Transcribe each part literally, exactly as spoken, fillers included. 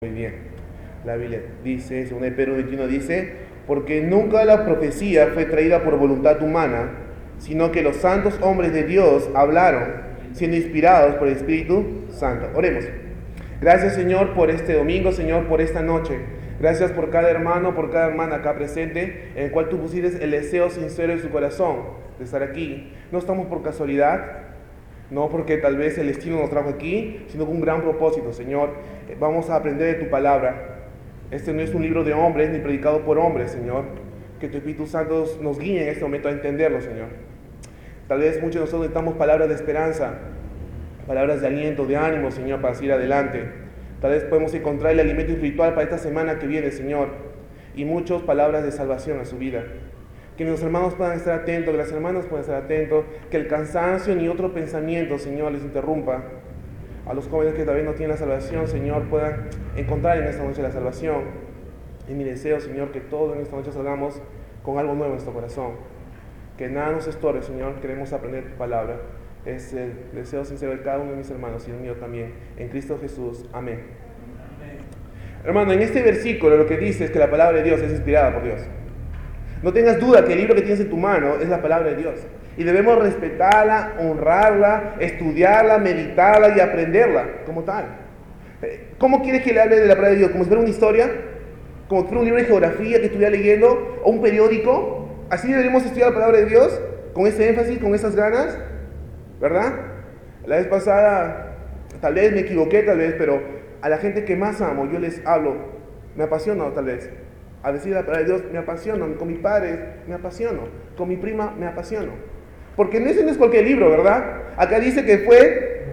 Muy bien, la Biblia dice, según el Pedro veintiuno dice, porque nunca la profecía fue traída por voluntad humana, sino que los santos hombres de Dios hablaron, siendo inspirados por el Espíritu Santo. Oremos. Gracias, Señor, por este domingo, Señor, por esta noche. Gracias por cada hermano, por cada hermana acá presente, en el cual tú pusiste el deseo sincero de su corazón de estar aquí. No estamos por casualidad, no porque tal vez el destino nos trajo aquí, sino con un gran propósito, Señor. Vamos a aprender de tu palabra. Este no es un libro de hombres, ni predicado por hombres, Señor. Que tu Espíritu Santo nos guíe en este momento a entenderlo, Señor. Tal vez muchos de nosotros necesitamos palabras de esperanza, palabras de aliento, de ánimo, Señor, para seguir adelante. Tal vez podemos encontrar el alimento espiritual para esta semana que viene, Señor. Y muchas palabras de salvación a su vida. Que los hermanos puedan estar atentos, que las hermanas puedan estar atentos, que el cansancio ni otro pensamiento, Señor, les interrumpa. A los jóvenes que todavía no tienen la salvación, Señor, puedan encontrar en esta noche la salvación. Y mi deseo, Señor, que todos en esta noche salgamos con algo nuevo en nuestro corazón. Que nada nos estorbe, Señor, queremos aprender tu palabra. Es el deseo sincero de cada uno de mis hermanos y el mío también. En Cristo Jesús. Amén. Amén. Hermano, en este versículo lo que dice es que la palabra de Dios es inspirada por Dios. No tengas duda que el libro que tienes en tu mano es la palabra de Dios. Y debemos respetarla, honrarla, estudiarla, meditarla y aprenderla como tal. ¿Cómo quieres que le hable de la palabra de Dios? ¿Como si fuera una historia? ¿Como si fuera un libro de geografía que estuviera leyendo? ¿O un periódico? ¿Así deberíamos estudiar la palabra de Dios? ¿Con ese énfasis, con esas ganas? ¿Verdad? La vez pasada, tal vez me equivoqué, tal vez, pero a la gente que más amo, yo les hablo, me apasiono tal vez. A decir la palabra de Dios, me apasiono. Con mi padre, me apasiono. Con mi prima, me apasiono. Porque ese no es cualquier libro, ¿verdad? Acá dice que fue,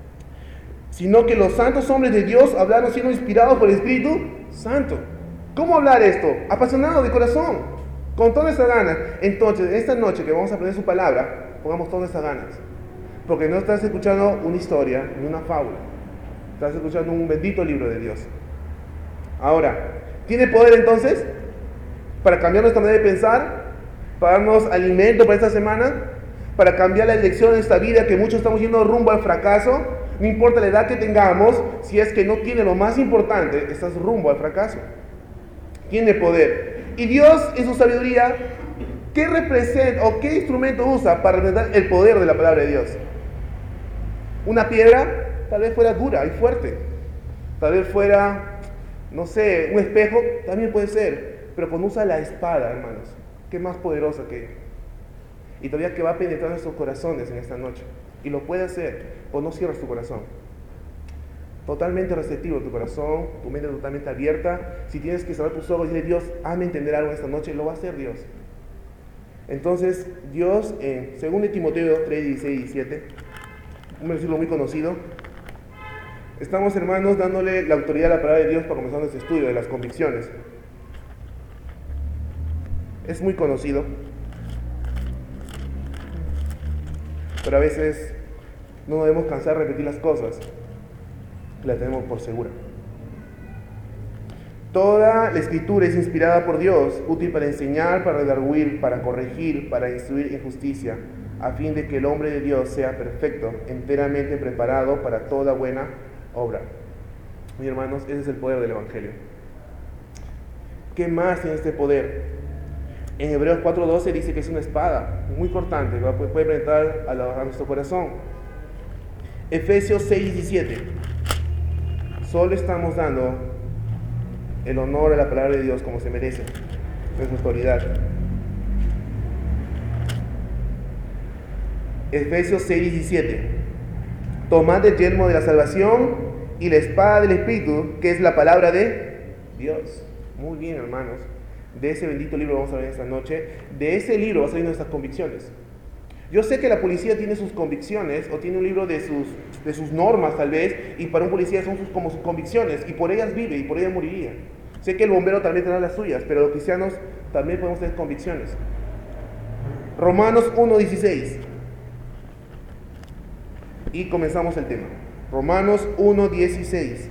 sino que los santos hombres de Dios hablaron siendo inspirados por el Espíritu Santo. ¿Cómo hablar esto? Apasionado de corazón, con todas esas ganas. Entonces, esta noche que vamos a aprender su palabra, pongamos todas esas ganas. Porque no estás escuchando una historia, ni una fábula. Estás escuchando un bendito libro de Dios. Ahora, ¿tiene poder entonces para cambiar nuestra manera de pensar? ¿Para darnos alimento para esta semana? ¿Para cambiar la elección de esta vida que muchos estamos yendo rumbo al fracaso? No importa la edad que tengamos, si es que no tiene lo más importante, estás rumbo al fracaso. Tiene poder. Y Dios, en su sabiduría, ¿qué representa o qué instrumento usa para representar el poder de la palabra de Dios? Una piedra tal vez fuera dura y fuerte. Tal vez fuera, no sé, un espejo, también puede ser. Pero cuando usa la espada, hermanos, ¿qué más poderosa que ella? Y todavía que va a penetrar nuestros corazones en esta noche. Y lo puede hacer, pues no cierres tu corazón. Totalmente receptivo tu corazón, tu mente totalmente abierta. Si tienes que cerrar tus ojos y decirle, Dios, hazme entender algo esta noche, lo va a hacer Dios. Entonces, Dios, en según Timoteo tres, dieciséis y diecisiete, un versículo muy conocido, estamos, hermanos, dándole la autoridad a la palabra de Dios para comenzar nuestro estudio de las convicciones. Es muy conocido, pero a veces no nos debemos cansar de repetir las cosas, las tenemos por segura. Toda la escritura es inspirada por Dios, útil para enseñar, para redarguir, para corregir, para instruir en justicia, a fin de que el hombre de Dios sea perfecto, enteramente preparado para toda buena obra. Mis hermanos, ese es el poder del Evangelio. ¿Qué más tiene este poder? En Hebreos cuatro doce dice que es una espada muy cortante, que puede penetrar a, la, a nuestro corazón. Efesios seis diecisiete. Solo estamos dando el honor a la palabra de Dios como se merece, es su autoridad. Efesios seis diecisiete. Tomad el yelmo de la salvación y la espada del Espíritu, que es la palabra de Dios. Muy bien, hermanos. De ese bendito libro vamos a ver esta noche. De ese libro va a salir nuestras convicciones. Yo sé que la policía tiene sus convicciones, o tiene un libro de sus, de sus normas tal vez, y para un policía son sus, como sus convicciones, y por ellas vive, y por ellas moriría. Sé que el bombero también tendrá las suyas, pero los cristianos también podemos tener convicciones. Romanos uno dieciséis. Y comenzamos el tema. Romanos uno dieciséis.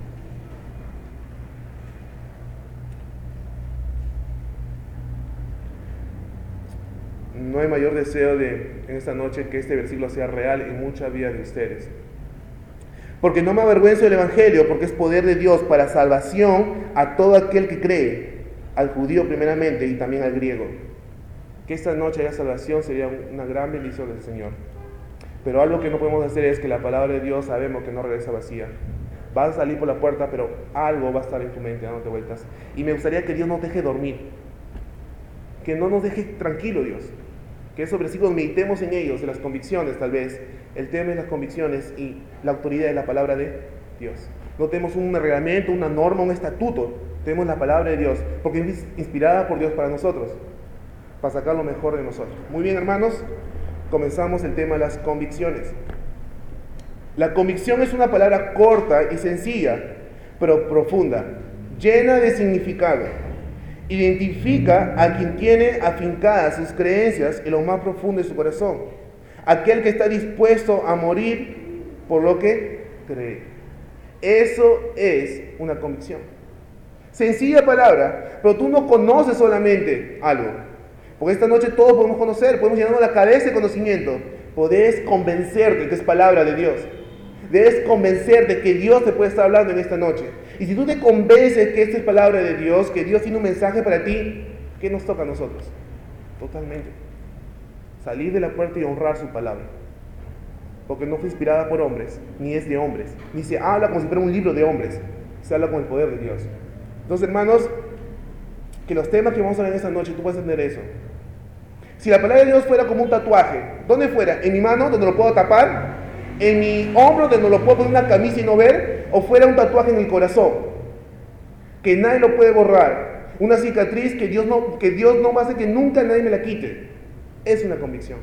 No hay mayor deseo de, en esta noche, que este versículo sea real en mucha vida de ustedes. Porque no me avergüenzo del Evangelio, porque es poder de Dios para salvación a todo aquel que cree, al judío primeramente y también al griego. Que esta noche haya salvación sería una gran bendición del Señor. Pero algo que no podemos hacer es que la palabra de Dios sabemos que no regresa vacía. Vas a salir por la puerta, pero algo va a estar en tu mente dándote vueltas. Y me gustaría que Dios nos deje dormir. Que no nos deje tranquilo, Dios. Que esos versículos meditemos en ellos, en las convicciones tal vez. El tema es las convicciones y la autoridad de la palabra de Dios. No tenemos un reglamento, una norma, un estatuto. Tenemos la palabra de Dios, porque es inspirada por Dios para nosotros, para sacar lo mejor de nosotros. Muy bien, hermanos, comenzamos el tema de las convicciones. La convicción es una palabra corta y sencilla, pero profunda, llena de significado. Identifica a quien tiene afincadas sus creencias en lo más profundo de su corazón, aquel que está dispuesto a morir por lo que cree. Eso es una convicción. Sencilla palabra, pero tú no conoces solamente algo. Porque esta noche todos podemos conocer, podemos llenarnos la cabeza de conocimiento. Podés convencerte que es palabra de Dios. Debes convencerte que Dios te puede estar hablando en esta noche. Y si tú te convences que esta es palabra de Dios, que Dios tiene un mensaje para ti, ¿qué nos toca a nosotros? Totalmente. Salir de la puerta y honrar su palabra. Porque no fue inspirada por hombres, ni es de hombres. Ni se habla como si fuera un libro de hombres. Se habla con el poder de Dios. Entonces, hermanos, que los temas que vamos a ver en esta noche, tú puedes entender eso. Si la palabra de Dios fuera como un tatuaje, ¿dónde fuera? ¿En mi mano, donde lo puedo tapar? ¿En mi hombro, donde lo puedo poner una camisa y no ver? ¿O fuera un tatuaje en el corazón, que nadie lo puede borrar? Una cicatriz que Dios no, que Dios no va a hacer que nunca nadie me la quite. Es una convicción.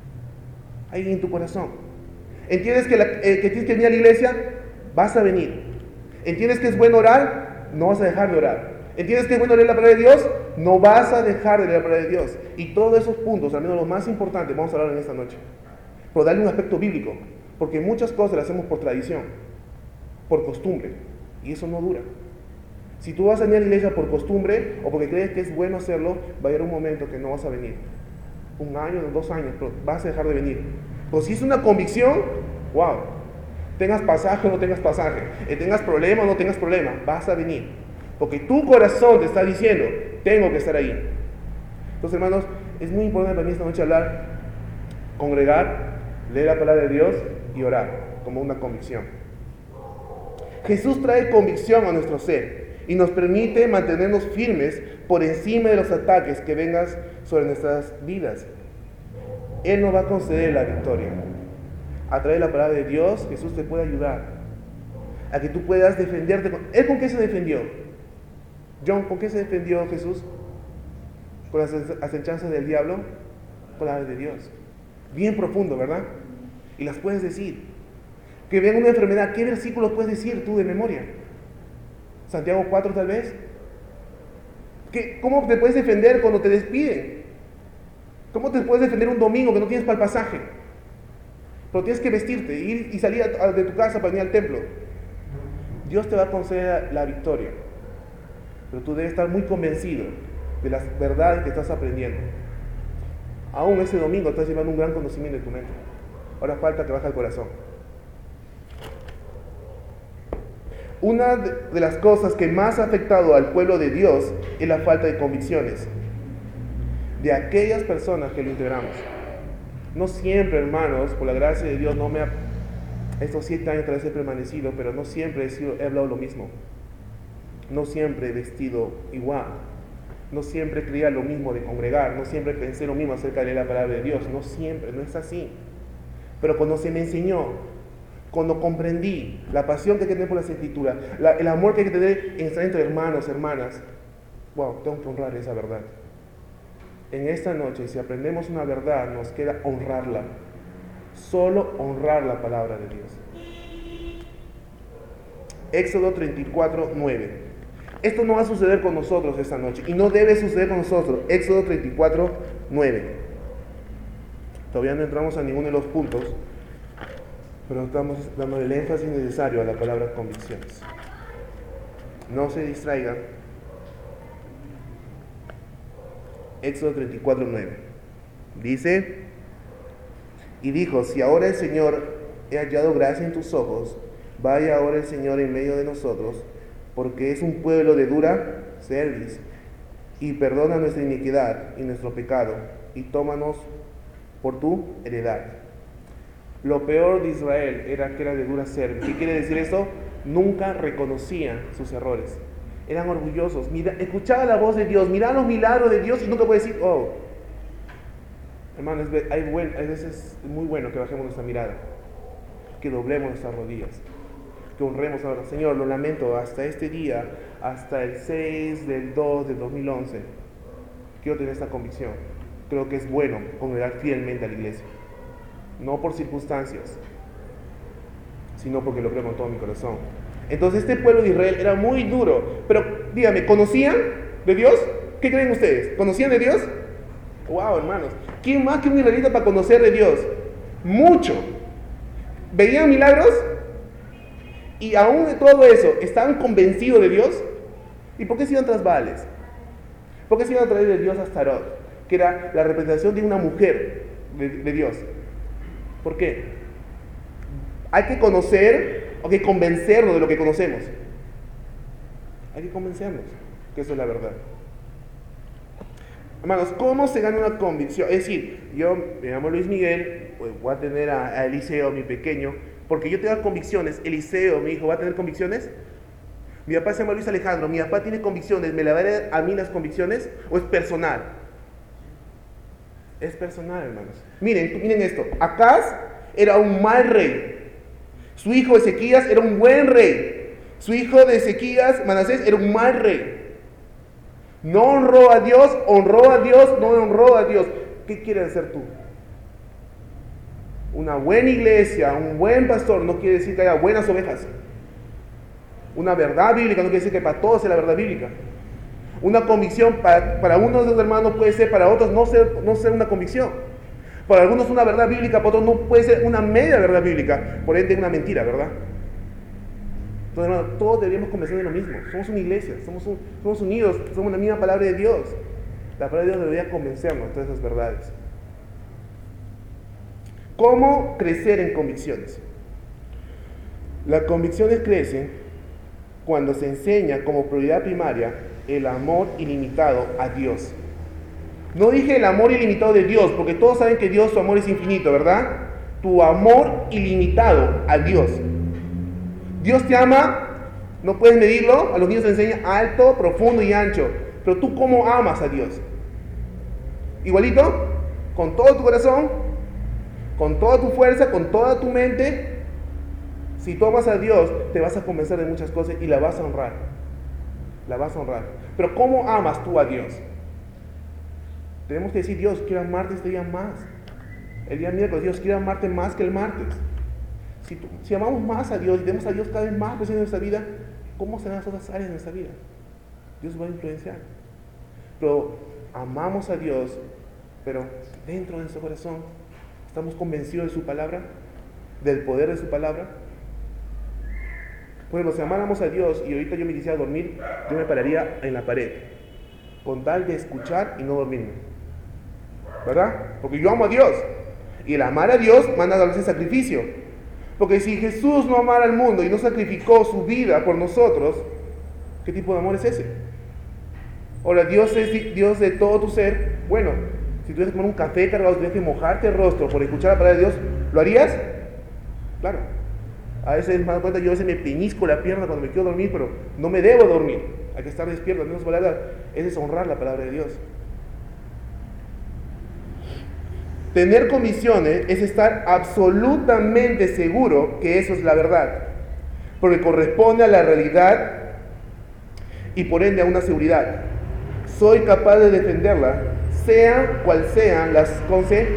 Ahí en tu corazón. ¿Entiendes que, la, eh, que tienes que venir a la iglesia? Vas a venir. ¿Entiendes que es bueno orar? No vas a dejar de orar. ¿Entiendes que es bueno leer la palabra de Dios? No vas a dejar de leer la palabra de Dios. Y todos esos puntos, al menos los más importantes, vamos a hablar en esta noche. Pero darle un aspecto bíblico. Porque muchas cosas las hacemos por tradición, por costumbre. Y eso no dura. Si tú vas a venir a la iglesia por costumbre o porque crees que es bueno hacerlo, va a llegar un momento que no vas a venir. Un año, dos años, pero vas a dejar de venir. Pero si es una convicción, wow. Tengas pasaje o no tengas pasaje, eh, tengas problema o no tengas problema, vas a venir. Porque tu corazón te está diciendo, tengo que estar ahí. Entonces, hermanos, es muy importante para mí esta noche hablar, congregar, leer la palabra de Dios y orar, como una convicción. Jesús trae convicción a nuestro ser y nos permite mantenernos firmes por encima de los ataques que vengan sobre nuestras vidas. Él nos va a conceder la victoria. A través de la palabra de Dios, Jesús te puede ayudar a que tú puedas defenderte. ¿Él con qué se defendió? John, ¿con qué se defendió Jesús? ¿Con las acechanzas del diablo? Con la palabra de Dios. Bien profundo, ¿verdad? Y las puedes decir. Que venga una enfermedad, ¿qué versículos puedes decir tú de memoria? Santiago cuatro tal vez. ¿Qué, ¿Cómo te puedes defender cuando te despiden? ¿Cómo te puedes defender un domingo que no tienes para el pasaje? Pero tienes que vestirte, ir y salir de tu casa para venir al templo. Dios te va a conceder la victoria. Pero tú debes estar muy convencido de las verdades que estás aprendiendo. Aún ese domingo estás llevando un gran conocimiento en tu mente. Ahora falta que baje el corazón. Una de las cosas que más ha afectado al pueblo de Dios es la falta de convicciones de aquellas personas que lo integramos. No siempre, hermanos, por la gracia de Dios, no me ha, estos siete años tal vez he permanecido, pero no siempre he, sido, he hablado lo mismo. No siempre he vestido igual. No siempre creía lo mismo de congregar. No siempre pensé lo mismo acerca de la palabra de Dios. No siempre, no es así. Pero cuando se me enseñó, cuando comprendí la pasión que hay que tener por las escrituras, la, el amor que hay que tener entre hermanos, hermanas, wow, tengo que honrar esa verdad. En esta noche, si aprendemos una verdad, nos queda honrarla. Solo honrar la palabra de Dios. Éxodo treinta y cuatro, nueve. Esto no va a suceder con nosotros esta noche, y no debe suceder con nosotros. Éxodo treinta y cuatro, nueve. Todavía no entramos a ninguno de los puntos, pero estamos dando el énfasis necesario a la palabra convicciones. No se distraigan. Éxodo treinta y cuatro, nueve. Dice, y dijo, si ahora el Señor he hallado gracia en tus ojos, Vaya ahora el Señor en medio de nosotros, porque es un pueblo de dura cerviz, y perdona nuestra iniquidad y nuestro pecado, y tómanos por tu heredad. Lo peor de Israel era que era de dura cerviz. ¿Qué quiere decir esto? Nunca reconocían sus errores. Eran orgullosos. Mira, escuchaba la voz de Dios, miraban los milagros de Dios y nunca puede decir, oh, hermano, es, hay buen, a veces es muy bueno que bajemos nuestra mirada, que doblemos nuestras rodillas, que honremos a Señor. Lo lamento, hasta este día, hasta el seis del dos del dos mil once, quiero tener esta convicción. Creo que es bueno congregar fielmente a la iglesia, no por circunstancias, sino porque lo creo con todo mi corazón. Entonces este pueblo de Israel era muy duro, pero dígame, ¿conocían de Dios? ¿Qué creen ustedes? ¿Conocían de Dios? Wow, hermanos, ¿quién más que un israelita para conocer de Dios? Mucho. ¿Veían milagros? Y aún de todo eso, ¿estaban convencidos de Dios? ¿Y por qué se iban tras Baales? ¿Por qué se iban a traer de Dios a Astarot, que era la representación de una mujer de, de Dios? ¿Por qué? Hay que conocer, hay que convencernos de lo que conocemos. Hay que convencernos que eso es la verdad. Hermanos, ¿cómo se gana una convicción? Es decir, yo me llamo Luis Miguel, pues voy a tener a, a Eliseo, mi pequeño, porque yo tengo convicciones. Eliseo, mi hijo, ¿va a tener convicciones? Mi papá se llama Luis Alejandro, mi papá tiene convicciones, ¿me la va a dar a mí las convicciones o es personal? Es personal, hermanos. Miren, miren esto. Acaz era un mal rey. Su hijo Ezequías era un buen rey. Su hijo de Ezequías, Manasés, era un mal rey. No honró a Dios, honró a Dios, no honró a Dios. ¿Qué quieres hacer tú? Una buena iglesia, un buen pastor, no quiere decir que haya buenas ovejas. Una verdad bíblica no quiere decir que para todos sea la verdad bíblica. Una convicción para, para unos de los hermanos puede ser, para otros no ser, no ser una convicción. Para algunos una verdad bíblica, para otros no puede ser una media verdad bíblica. Por ende, una mentira, ¿verdad? Entonces, hermanos, todos deberíamos convencer de lo mismo. Somos una iglesia, somos, un, somos unidos, somos la misma palabra de Dios. La palabra de Dios debería convencernos de todas esas verdades. ¿Cómo crecer en convicciones? Las convicciones crecen cuando se enseña como prioridad primaria el amor ilimitado a Dios. No dije el amor ilimitado de Dios, porque todos saben que Dios, su amor es infinito, ¿verdad? Tu amor ilimitado a Dios. Dios te ama, no puedes medirlo, a los niños se enseña alto, profundo y ancho. Pero tú, ¿cómo amas a Dios? Igualito, con todo tu corazón, con toda tu fuerza, con toda tu mente. Si tú amas a Dios, te vas a convencer de muchas cosas y la vas a honrar. La vas a honrar. Pero ¿cómo amas tú a Dios? Tenemos que decir, Dios, quiero amarte este día más. El día miércoles, Dios, quiero amarte más que el martes. Si, tú, si amamos más a Dios y tenemos a Dios cada vez más presente en nuestra vida, ¿cómo serán las otras áreas de nuestra vida? Dios va a influenciar. Pero amamos a Dios, pero dentro de nuestro corazón, ¿estamos convencidos de su palabra? ¿Del poder de su palabra? Por ejemplo, si amáramos a Dios y ahorita yo me quisiera dormir, yo me pararía en la pared, con tal de escuchar y no dormirme. ¿Verdad? Porque yo amo a Dios. Y el amar a Dios manda a darse sacrificio. Porque si Jesús no amara al mundo y no sacrificó su vida por nosotros, ¿qué tipo de amor es ese? Ahora, Dios es Dios de todo tu ser. Bueno, si tuvieras que tomar un café cargado, tuvieras que mojarte el rostro por escuchar la palabra de Dios, ¿lo harías? Claro. A veces me doy cuenta, yo a veces me peñisco la pierna cuando me quiero dormir, pero no me debo dormir. Hay que estar despierto. En otras palabras, es deshonrar la palabra de Dios. Tener convicciones es estar absolutamente seguro que eso es la verdad, porque corresponde a la realidad y por ende a una seguridad. Soy capaz de defenderla, sean cual sean las consecuencias.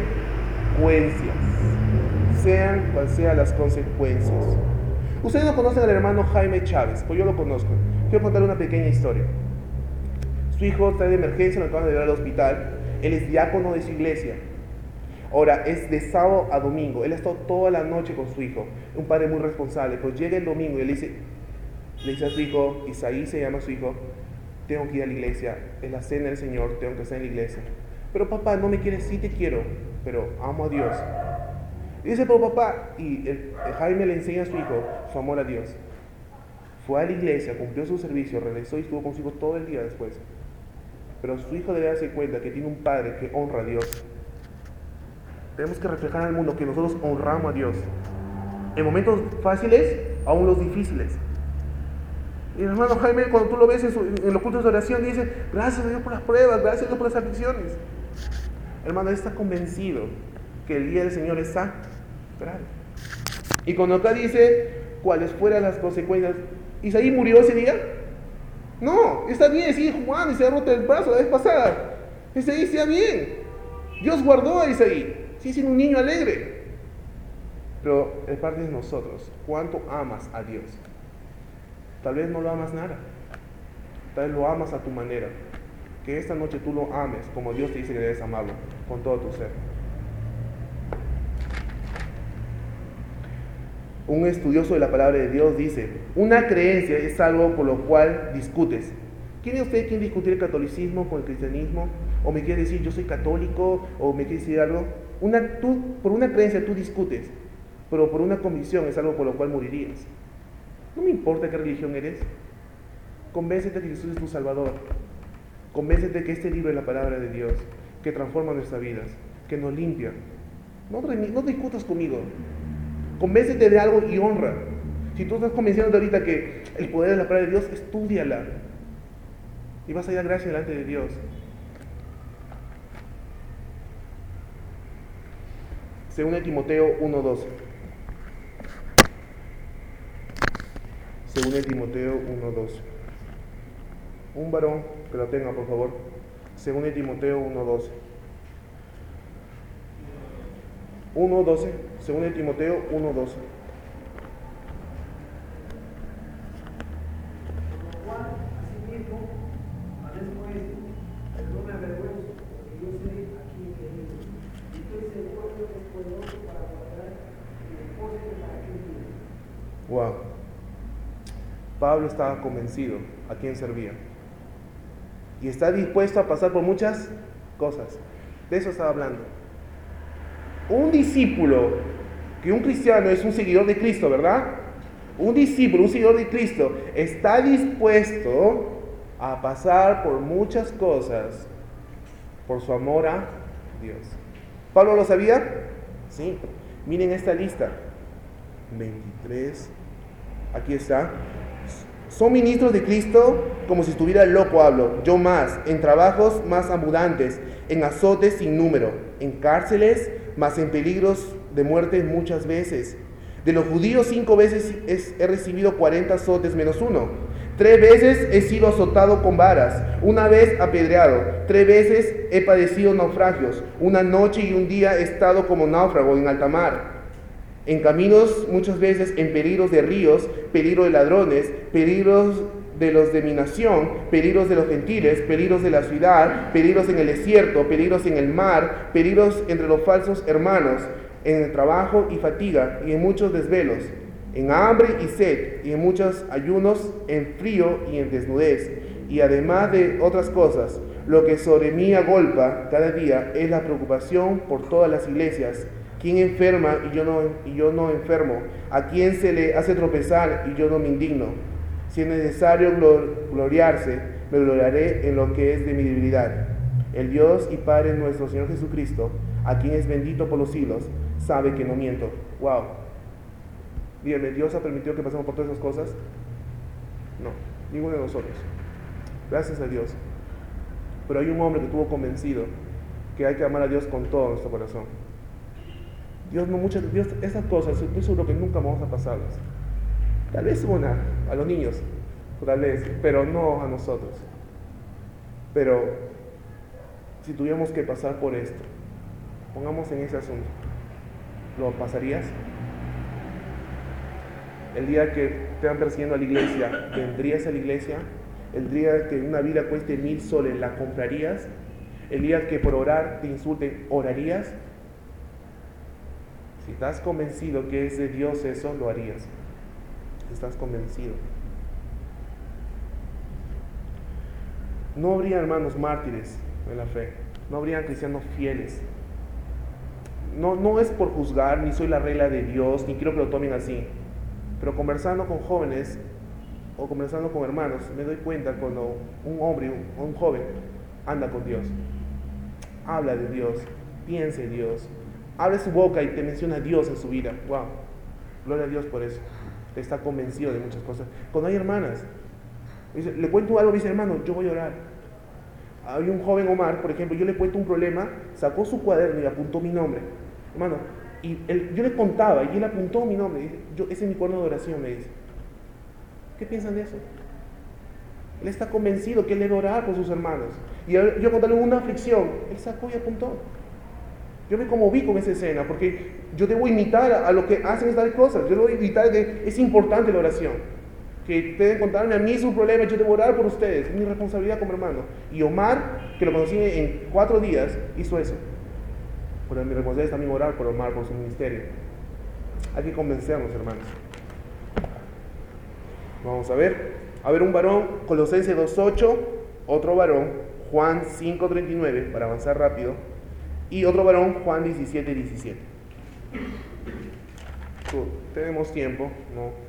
Sean cual sean las consecuencias. Ustedes no conocen al hermano Jaime Chávez, pues yo lo conozco. Quiero contarle una pequeña historia. Su hijo está de emergencia, lo acaban de llevar al hospital. Él es diácono de su iglesia. Ahora, es de sábado a domingo. Él ha estado toda la noche con su hijo. Un padre muy responsable. Pero llega el domingo y le dice, le dice a su hijo, Isaí se llama su hijo, tengo que ir a la iglesia. Es la cena del Señor, tengo que estar en la iglesia. Pero papá, no me quieres, sí te quiero, pero amo a Dios. Dice, pero papá, y el, el Jaime le enseña a su hijo su amor a Dios. Fue a la iglesia, cumplió su servicio, regresó y estuvo con su hijo todo el día después. Pero su hijo debe darse cuenta que tiene un padre que honra a Dios. Tenemos que reflejar al mundo que nosotros honramos a Dios. En momentos fáciles, aún los difíciles. Y el hermano Jaime, cuando tú lo ves en, su, en los cultos de oración, dice, gracias a Dios por las pruebas, gracias a Dios por las aflicciones. Hermano, él está convencido que el día del Señor está esperando. Y cuando acá dice cuáles fueran las consecuencias, ¿Isaí murió ese día? No, está bien, sigue jugando y se ha roto el brazo la vez pasada. Isaí está bien. Dios guardó a Isaí, sigue siendo un niño alegre. Pero el parte de nosotros, ¿cuánto amas a Dios? Tal vez no lo amas nada. Tal vez lo amas a tu manera. Que esta noche tú lo ames como Dios te dice que debes amarlo, con todo tu ser. Un estudioso de la palabra de Dios dice, una creencia es algo por lo cual discutes. ¿Quién es usted quien discutir el catolicismo con el cristianismo? ¿O me quiere decir yo soy católico? ¿O me quiere decir algo? Una, tú, por una creencia tú discutes, pero por una convicción es algo por lo cual morirías. No me importa qué religión eres. Convéncete que Jesús es tu Salvador. Convéncete que este libro es la palabra de Dios, que transforma nuestras vidas, que nos limpia. No, no discutas conmigo. Convéncete de algo y honra. Si tú estás convenciéndote ahorita que el poder de la palabra de Dios, estúdiala. Y vas a ir a gracia delante de Dios. Según Timoteo uno doce. Según Timoteo uno doce. Un varón que lo tenga, por favor. Según Timoteo uno doce. uno doce. Según Timoteo uno doce. Wow. Pablo estaba convencido a quién servía. Y está dispuesto a pasar por muchas cosas. De eso estaba hablando. Un discípulo, que un cristiano es un seguidor de Cristo, ¿verdad? Un discípulo, un seguidor de Cristo, está dispuesto a pasar por muchas cosas por su amor a Dios. ¿Pablo lo sabía? Sí. Miren esta lista. veintitrés. Aquí está. Son ministros de Cristo como si estuviera loco hablo. Yo más, en trabajos más abundantes, en azotes sin número, en cárceles, más en peligros de muerte muchas veces. De los judíos cinco veces he recibido cuarenta azotes menos uno. Tres veces he sido azotado con varas, una vez apedreado. Tres veces he padecido naufragios. Una noche y un día he estado como náufrago en alta mar. En caminos muchas veces, en peligros de ríos, peligro de ladrones, peligros de los de mi nación, peligros de los gentiles, peligros de la ciudad, peligros en el desierto, peligros en el mar, peligros entre los falsos hermanos, en el trabajo y fatiga, y en muchos desvelos, en hambre y sed, y en muchos ayunos, en frío y en desnudez, y además de otras cosas, lo que sobre mí agolpa cada día es la preocupación por todas las iglesias. ¿Quién enferma y yo no, y yo no enfermo? ¿A quién se le hace tropezar y yo no me indigno? Si es necesario gloriarse, me gloriaré en lo que es de mi debilidad. El Dios y Padre nuestro Señor Jesucristo, a quien es bendito por los siglos, sabe que no miento. Wow. Díganme, ¿Dios ha permitido que pasemos por todas esas cosas? No, ninguno de nosotros. Gracias a Dios. Pero hay un hombre que estuvo convencido que hay que amar a Dios con todo nuestro corazón. Dios no muchas, Dios, esas cosas, estoy seguro que nunca vamos a pasarlas. Tal vez una, a los niños, tal vez, pero no a nosotros. Pero si tuviéramos que pasar por esto, pongamos en ese asunto, ¿lo pasarías? El día que te van persiguiendo a la iglesia, ¿vendrías a la iglesia? El día que una vida cueste mil soles, ¿la comprarías? El día que por orar te insulten, ¿orarías? Si estás convencido que es de Dios eso, lo harías. Si estás convencido. No habría hermanos mártires en la fe. No habría cristianos fieles. no, no es por juzgar, ni soy la regla de Dios, ni quiero que lo tomen así, pero conversando con jóvenes o conversando con hermanos, me doy cuenta cuando un hombre o un, un joven anda con Dios, habla de Dios, piensa en Dios, abre su boca y te menciona a Dios en su vida. Wow, gloria a Dios por eso. Está convencido de muchas cosas. Cuando hay hermanas, dice, le cuento algo, dice, hermano, yo voy a orar. Había un joven, Omar, por ejemplo, yo le cuento un problema, sacó su cuaderno y apuntó mi nombre, hermano, y él, yo le contaba y él apuntó mi nombre. Dice, yo, ese es mi cuaderno de oración, me dice. ¿Qué piensan de eso? Él está convencido que él debe orar por sus hermanos. Y yo contarle una aflicción, él sacó y apuntó. Yo me conmoví con esa escena, porque yo debo imitar a, a lo que hacen estas cosas. Yo debo imitar que es importante la oración. Que deben contarme a mí su problema, yo debo orar por ustedes. Es mi responsabilidad como hermano. Y Omar, que lo conocí en cuatro días, hizo eso. Pero mi responsabilidad es también orar por Omar, por su ministerio. Hay que convencernos, hermanos. Vamos a ver. A ver, un varón, Colosenses dos ocho, otro varón, Juan cinco treinta y nueve, para avanzar rápido. Y otro varón, Juan diecisiete diecisiete. So, tenemos tiempo, ¿no?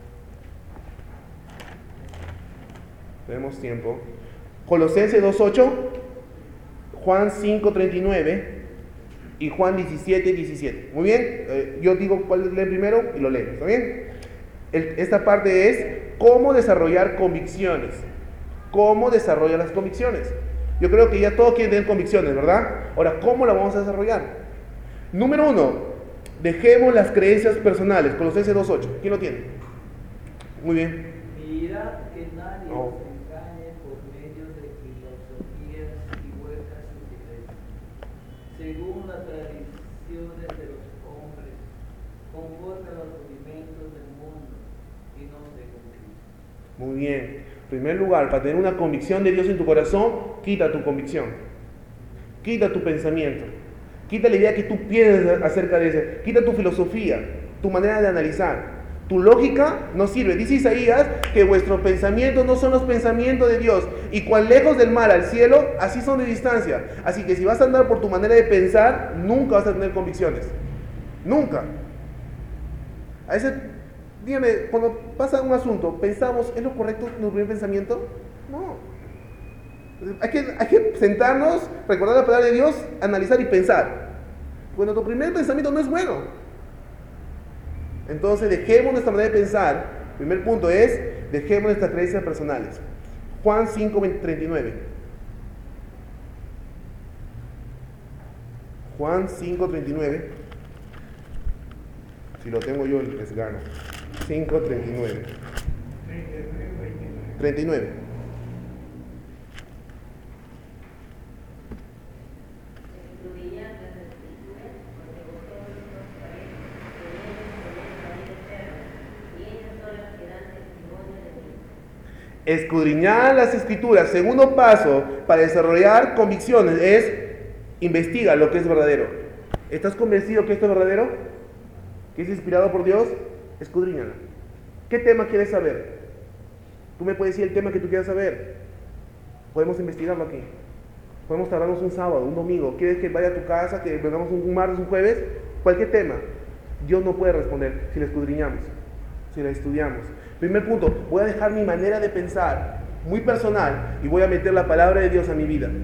Tenemos tiempo. Colosenses dos ocho, Juan cinco treinta y nueve y Juan diecisiete diecisiete. Muy bien, eh, yo digo cuál lee primero y lo leemos, ¿está bien? El, esta parte es cómo desarrollar convicciones. ¿Cómo desarrollar las convicciones? Yo creo que ya todos quieren tener convicciones, ¿verdad? Ahora, ¿cómo la vamos a desarrollar? Número uno, dejemos las creencias personales. Colosenses dos ocho. ¿Quién lo tiene? Muy bien. Mirad que nadie Oh. os engañe por medio de filosofías y huecas sutilezas, según las tradiciones de los hombres, conforme a los rudimentos del mundo, y no según Cristo. Muy bien. En primer lugar, para tener una convicción de Dios en tu corazón, quita tu convicción. Quita tu pensamiento. Quita la idea que tú piensas acerca de eso. Quita tu filosofía, tu manera de analizar. Tu lógica no sirve. Dice Isaías que vuestros pensamientos no son los pensamientos de Dios. Y cuán lejos del mar al cielo, así son de distancia. Así que si vas a andar por tu manera de pensar, nunca vas a tener convicciones. Nunca. A ese... Dígame, cuando pasa un asunto, ¿pensamos, es lo correcto nuestro primer pensamiento? No. Hay que, hay que sentarnos, recordar la palabra de Dios, analizar y pensar. Cuando tu primer pensamiento no es bueno. Entonces dejemos nuestra manera de pensar. El primer punto es, dejemos nuestras creencias personales. Juan cinco treinta y nueve. Juan cinco treinta y nueve. Si lo tengo yo, les gano. cinco treinta y nueve. treinta y nueve. Escudriñar las escrituras. Segundo paso para desarrollar convicciones es investiga lo que es verdadero. ¿Estás convencido que esto es verdadero? ¿Que es inspirado por Dios? Escudriñala. ¿Qué tema quieres saber? Tú me puedes decir el tema que tú quieras saber. Podemos investigarlo aquí. Podemos tardarnos un sábado, un domingo. ¿Quieres que vaya a tu casa, que vengamos un martes, un jueves? Cualquier tema. Dios no puede responder si la escudriñamos, si la estudiamos. Primer punto, voy a dejar mi manera de pensar muy personal y voy a meter la palabra de Dios a mi vida.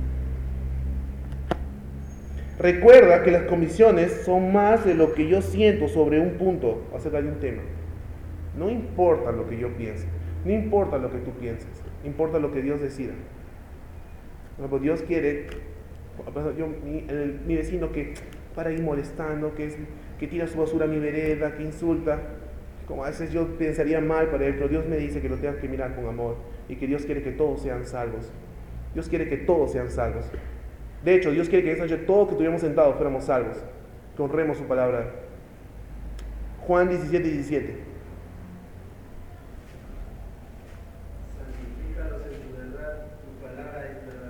Recuerda que las convicciones son más de lo que yo siento sobre un punto acerca de un tema. No importa lo que yo piense, no importa lo que tú pienses, importa lo que Dios decida. Pues Dios quiere, yo, mi, el, mi vecino que para ir molestando, que, es, que tira su basura a mi vereda, que insulta, como a veces yo pensaría mal para él, pero Dios me dice que lo tenga que mirar con amor y que Dios quiere que todos sean salvos. Dios quiere que todos sean salvos. De hecho, Dios quiere que esta noche todos que estuviéramos sentados fuéramos salvos, que honremos su palabra. Juan diecisiete diecisiete. Santifícalos en tu verdad, tu palabra es verdad.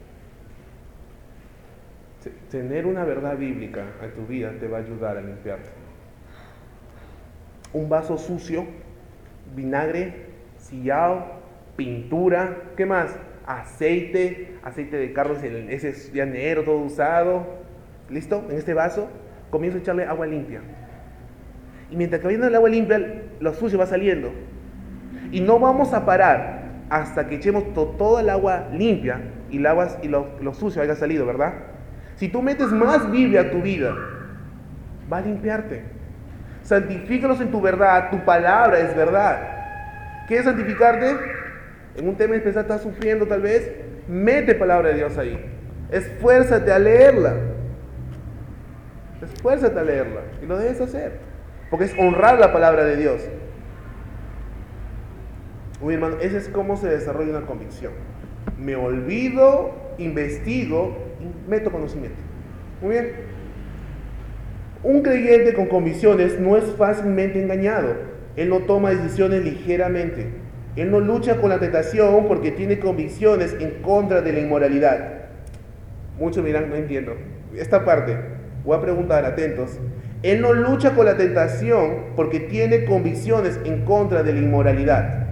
Tener una verdad bíblica en tu vida te va a ayudar a limpiarte. Un vaso sucio, vinagre, sillao, pintura, ¿qué más? Aceite, aceite de carro, ese ya negro, todo usado. ¿Listo? En este vaso, comienzo a echarle agua limpia. Y mientras que va yendo el agua limpia, lo sucio va saliendo. Y no vamos a parar hasta que echemos to- toda el agua limpia y, el agua, y lo, lo sucio haya salido, ¿verdad? Si tú metes más Biblia a tu vida, va a limpiarte. Santifícalos en tu verdad, tu palabra es verdad. ¿Quieres santificarte? En un tema especial estás sufriendo tal vez, mete palabra de Dios ahí. Esfuérzate a leerla. Esfuérzate a leerla. Y lo debes hacer. Porque es honrar la palabra de Dios. Uy, hermano, ese es cómo se desarrolla una convicción. Me olvido, investigo y meto conocimiento. Muy bien. Un creyente con convicciones no es fácilmente engañado. Él no toma decisiones ligeramente. Él no lucha con la tentación porque tiene convicciones en contra de la inmoralidad. Muchos dirán, no entiendo. Esta parte, voy a preguntar, atentos. Él no lucha con la tentación porque tiene convicciones en contra de la inmoralidad.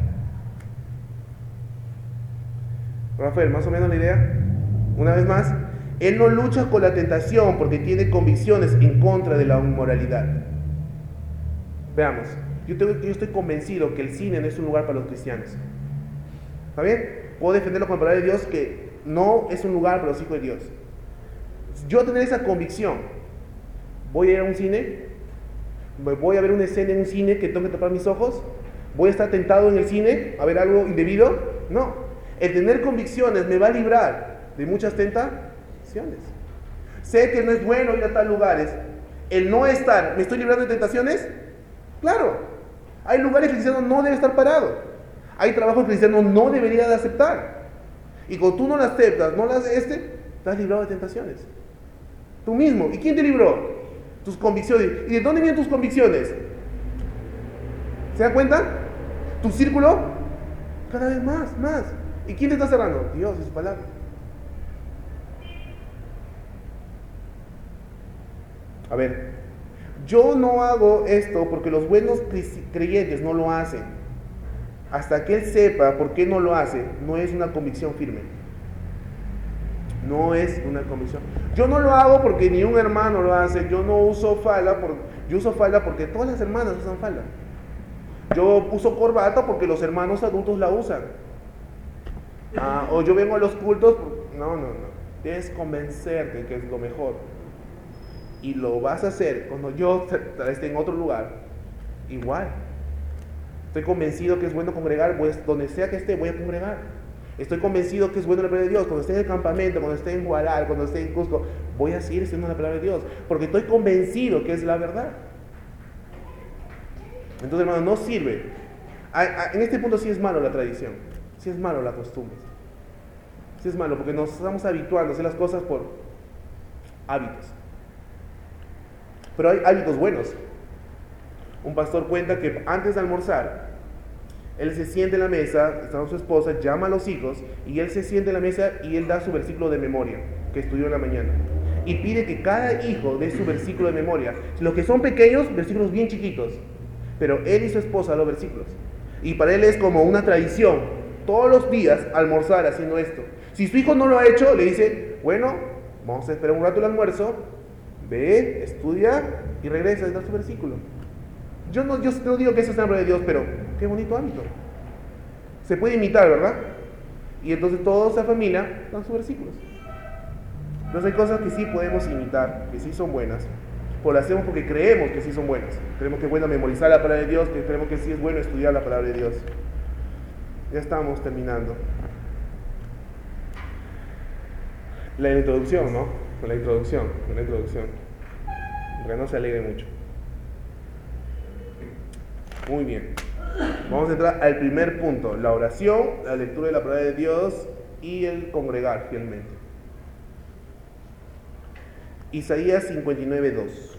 Rafael, ¿más o menos la idea? Una vez más, él no lucha con la tentación porque tiene convicciones en contra de la inmoralidad. Veamos. Yo, tengo, yo estoy convencido que el cine no es un lugar para los cristianos. ¿Está bien? Puedo defenderlo con la palabra de Dios que no es un lugar para los hijos de Dios. Yo tener esa convicción, voy a ir a un cine, voy a ver una escena en un cine que tengo que tapar mis ojos, voy a estar tentado en el cine a ver algo indebido. No, el tener convicciones me va a librar de muchas tentaciones. Sé que no es bueno ir a tal lugares. El no estar, ¿me estoy librando de tentaciones? Claro. Hay lugares que el cristiano no debe estar parado. Hay trabajos que el cristiano no debería de aceptar. Y cuando tú no lo aceptas, no lo haces este, estás librado de tentaciones. Tú mismo. ¿Y quién te libró? Tus convicciones. ¿Y de dónde vienen tus convicciones? ¿Se dan cuenta? Tu círculo cada vez más, más. ¿Y quién te está cerrando? Dios y su palabra. A ver, yo no hago esto porque los buenos creyentes no lo hacen. Hasta que él sepa por qué no lo hace, no es una convicción firme. No es una convicción. Yo no lo hago porque ni un hermano lo hace. Yo no uso falda, por, yo uso falda porque todas las hermanas usan falda. Yo uso corbata porque los hermanos adultos la usan. Ah, o yo vengo a los cultos. No, no, no. Debes convencerte que es lo mejor. Y lo vas a hacer cuando yo esté en otro lugar. Igual. Estoy convencido que es bueno congregar, pues donde sea que esté, voy a congregar. Estoy convencido que es bueno la palabra de Dios. Cuando esté en el campamento, cuando esté en Guaral, cuando esté en Cusco, voy a seguir siendo la palabra de Dios. Porque estoy convencido que es la verdad. Entonces, hermano, no sirve. En este punto sí es malo la tradición. Sí es malo la costumbre. Sí es malo porque nos estamos habituando a hacer las cosas por hábitos. Pero hay hábitos buenos. Un pastor cuenta que antes de almorzar, él se siente en la mesa, está con su esposa, llama a los hijos, y él se siente en la mesa y él da su versículo de memoria, que estudió en la mañana. Y pide que cada hijo dé su versículo de memoria. Los que son pequeños, versículos bien chiquitos. Pero él y su esposa los versículos. Y para él es como una tradición, todos los días almorzar haciendo esto. Si su hijo no lo ha hecho, le dice, bueno, vamos a esperar un rato el almuerzo, ve, estudia y regresa y da su versículo. Yo no, yo no digo que eso sea obra de Dios, pero qué bonito hábito. Se puede imitar, ¿verdad? Y entonces toda esa familia dan sus versículos. Entonces hay cosas que sí podemos imitar, que sí son buenas, pero las hacemos porque creemos que sí son buenas. Creemos que es bueno memorizar la palabra de Dios, que creemos que sí es bueno estudiar la palabra de Dios. Ya estamos terminando. La introducción, ¿no? La introducción, la introducción. Para que no se alegre mucho. Muy bien. Vamos a entrar al primer punto, la oración, la lectura de la palabra de Dios y el congregar fielmente. Isaías cincuenta y nueve, dos.